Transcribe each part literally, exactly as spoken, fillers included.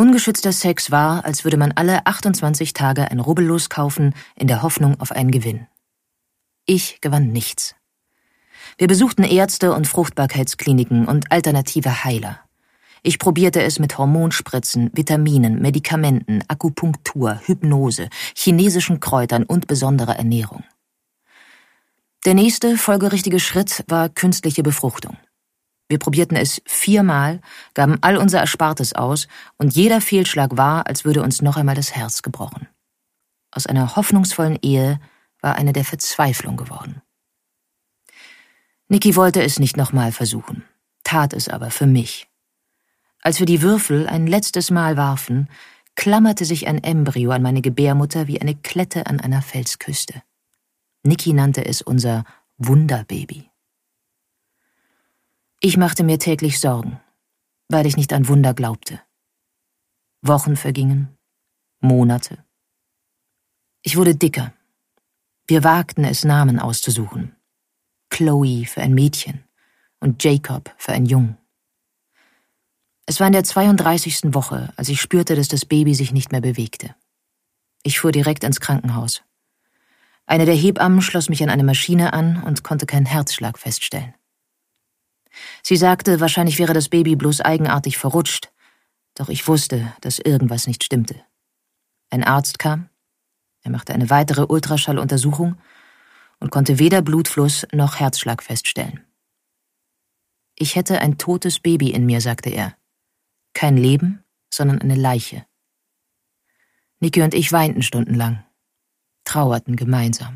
Ungeschützter Sex war, als würde man alle achtundzwanzig Tage ein Rubbellos kaufen, in der Hoffnung auf einen Gewinn. Ich gewann nichts. Wir besuchten Ärzte und Fruchtbarkeitskliniken und alternative Heiler. Ich probierte es mit Hormonspritzen, Vitaminen, Medikamenten, Akupunktur, Hypnose, chinesischen Kräutern und besonderer Ernährung. Der nächste folgerichtige Schritt war künstliche Befruchtung. Wir probierten es viermal, gaben all unser Erspartes aus und jeder Fehlschlag war, als würde uns noch einmal das Herz gebrochen. Aus einer hoffnungsvollen Ehe war eine der Verzweiflung geworden. Niki wollte es nicht nochmal versuchen, tat es aber für mich. Als wir die Würfel ein letztes Mal warfen, klammerte sich ein Embryo an meine Gebärmutter wie eine Klette an einer Felsküste. Niki nannte es unser Wunderbaby. Ich machte mir täglich Sorgen, weil ich nicht an Wunder glaubte. Wochen vergingen, Monate. Ich wurde dicker. Wir wagten es, Namen auszusuchen. Chloe für ein Mädchen und Jacob für einen Jungen. Es war in der zweiunddreißigsten Woche, als ich spürte, dass das Baby sich nicht mehr bewegte. Ich fuhr direkt ins Krankenhaus. Eine der Hebammen schloss mich an eine Maschine an und konnte keinen Herzschlag feststellen. Sie sagte, wahrscheinlich wäre das Baby bloß eigenartig verrutscht, doch ich wusste, dass irgendwas nicht stimmte. Ein Arzt kam, er machte eine weitere Ultraschalluntersuchung und konnte weder Blutfluss noch Herzschlag feststellen. Ich hätte ein totes Baby in mir, sagte er. Kein Leben, sondern eine Leiche. Niki und ich weinten stundenlang, trauerten gemeinsam.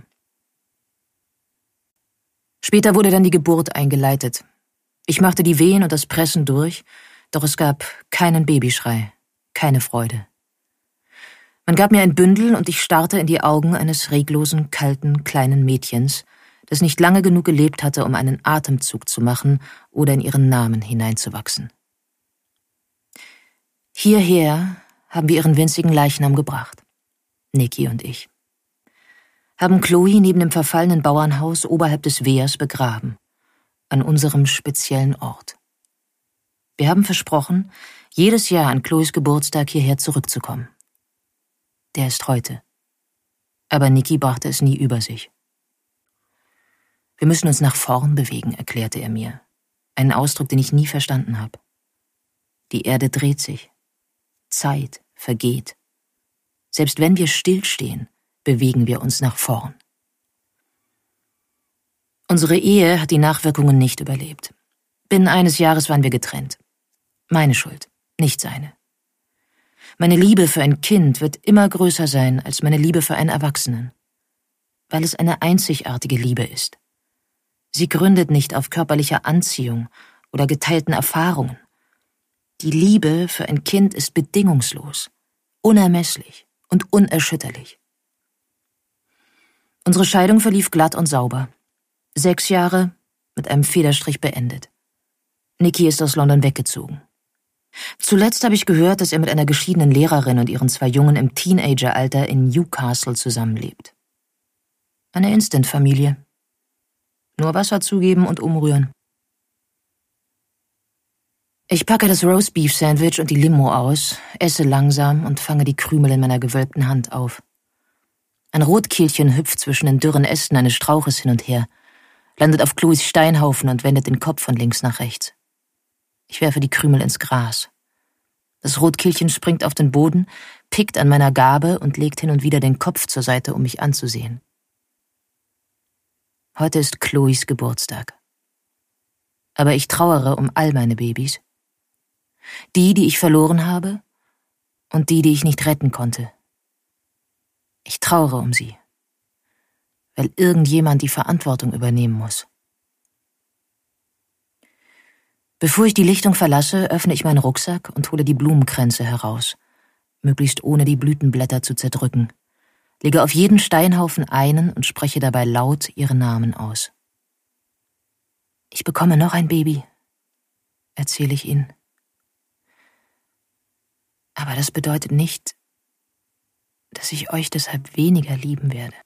Später wurde dann die Geburt eingeleitet. Ich machte die Wehen und das Pressen durch, doch es gab keinen Babyschrei, keine Freude. Man gab mir ein Bündel und ich starrte in die Augen eines reglosen, kalten, kleinen Mädchens, das nicht lange genug gelebt hatte, um einen Atemzug zu machen oder in ihren Namen hineinzuwachsen. Hierher haben wir ihren winzigen Leichnam gebracht, Niki und ich. Haben Chloe neben dem verfallenen Bauernhaus oberhalb des Wehrs begraben, an unserem speziellen Ort. Wir haben versprochen, jedes Jahr an Chloes Geburtstag hierher zurückzukommen. Der ist heute. Aber Niki brachte es nie über sich. Wir müssen uns nach vorn bewegen, erklärte er mir. Einen Ausdruck, den ich nie verstanden habe. Die Erde dreht sich. Zeit vergeht. Selbst wenn wir stillstehen, bewegen wir uns nach vorn. Unsere Ehe hat die Nachwirkungen nicht überlebt. Binnen eines Jahres waren wir getrennt. Meine Schuld, nicht seine. Meine Liebe für ein Kind wird immer größer sein als meine Liebe für einen Erwachsenen. Weil es eine einzigartige Liebe ist. Sie gründet nicht auf körperlicher Anziehung oder geteilten Erfahrungen. Die Liebe für ein Kind ist bedingungslos, unermesslich und unerschütterlich. Unsere Scheidung verlief glatt und sauber. Sechs Jahre mit einem Federstrich beendet. Niki ist aus London weggezogen. Zuletzt habe ich gehört, dass er mit einer geschiedenen Lehrerin und ihren zwei Jungen im Teenageralter in Newcastle zusammenlebt. Eine Instant-Familie. Nur Wasser zugeben und umrühren. Ich packe das Roastbeef-Sandwich und die Limo aus, esse langsam und fange die Krümel in meiner gewölbten Hand auf. Ein Rotkehlchen hüpft zwischen den dürren Ästen eines Strauches hin und her, landet auf Chloes Steinhaufen und wendet den Kopf von links nach rechts. Ich werfe die Krümel ins Gras. Das Rotkehlchen springt auf den Boden, pickt an meiner Gabe und legt hin und wieder den Kopf zur Seite, um mich anzusehen. Heute ist Chloes Geburtstag. Aber ich trauere um all meine Babys. Die, die ich verloren habe und die, die ich nicht retten konnte. Ich trauere um sie, weil irgendjemand die Verantwortung übernehmen muss. Bevor ich die Lichtung verlasse, öffne ich meinen Rucksack und hole die Blumenkränze heraus, möglichst ohne die Blütenblätter zu zerdrücken, lege auf jeden Steinhaufen einen und spreche dabei laut ihre Namen aus. Ich bekomme noch ein Baby, erzähle ich ihnen. Aber das bedeutet nicht, dass ich euch deshalb weniger lieben werde.